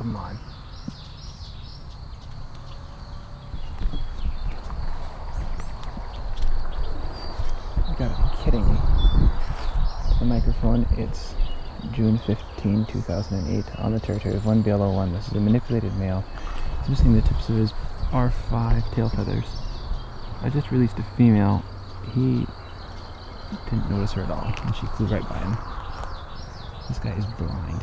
Come on. You gotta be kidding me. The microphone, it's June 15, 2008, on the territory of 1BL01. This is a manipulated male. He's missing the tips of his R5 tail feathers. I just released a female. He didn't notice her at all, and she flew right by him. This guy is blind.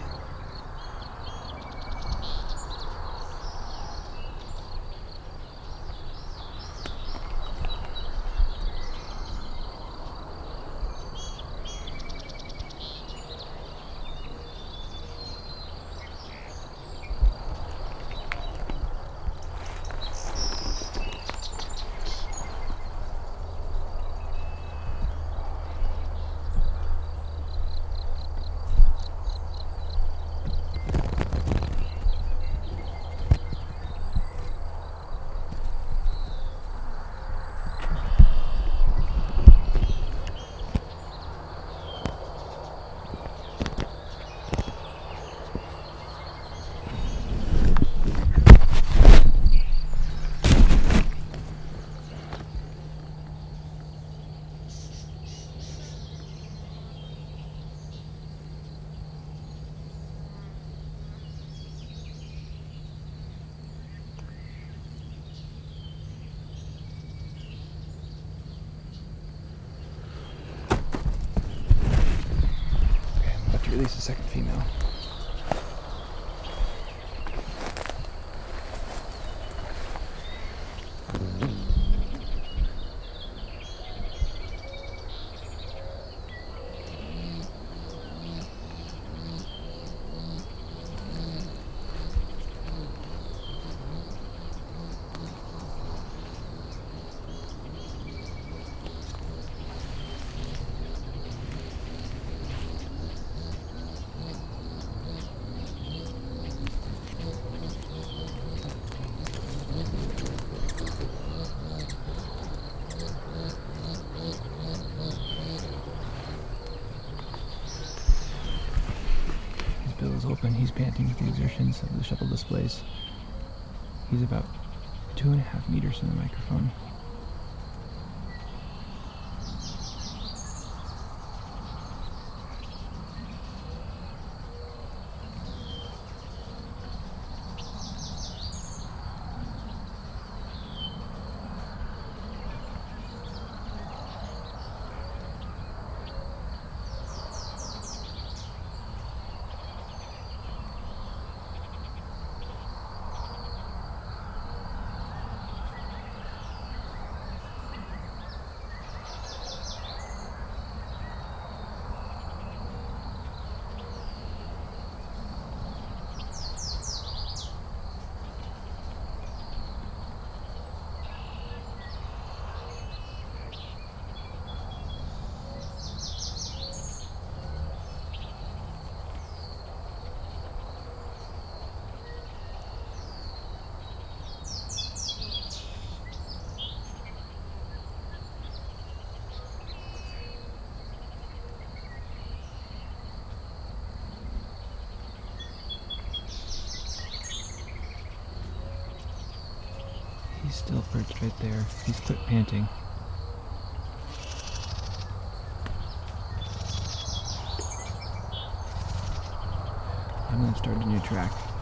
Release a second female. Bill is open. He's panting with the exertions of the shuttle displays. He's about 2.5 meters from the microphone. He's still perched right there. He's quit panting. I'm going to start a new track.